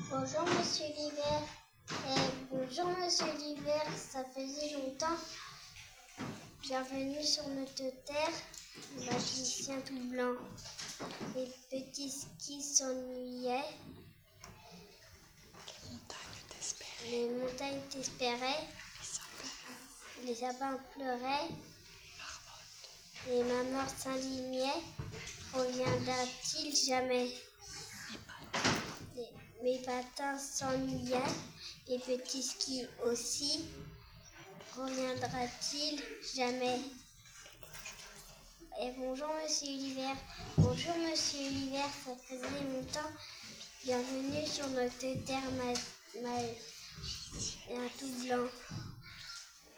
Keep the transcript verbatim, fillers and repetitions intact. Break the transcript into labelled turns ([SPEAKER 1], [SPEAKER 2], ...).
[SPEAKER 1] Bonjour Monsieur l'hiver. Eh, bonjour Monsieur l'hiver, ça faisait longtemps. Bienvenue sur notre terre, magicien tout blanc. Les petits skis s'ennuyaient. Les montagnes t'espéraient. Les sapins pleuraient. Les mamans s'indignaient. Reviendra-t-il jamais? Les, mes patins s'ennuyaient. Les petits skis aussi. Reviendra-t-il jamais? Et bonjour Monsieur l'hiver. Bonjour Monsieur l'hiver, ça faisait longtemps. Bienvenue sur notre terre ma, ma, un tout blanc.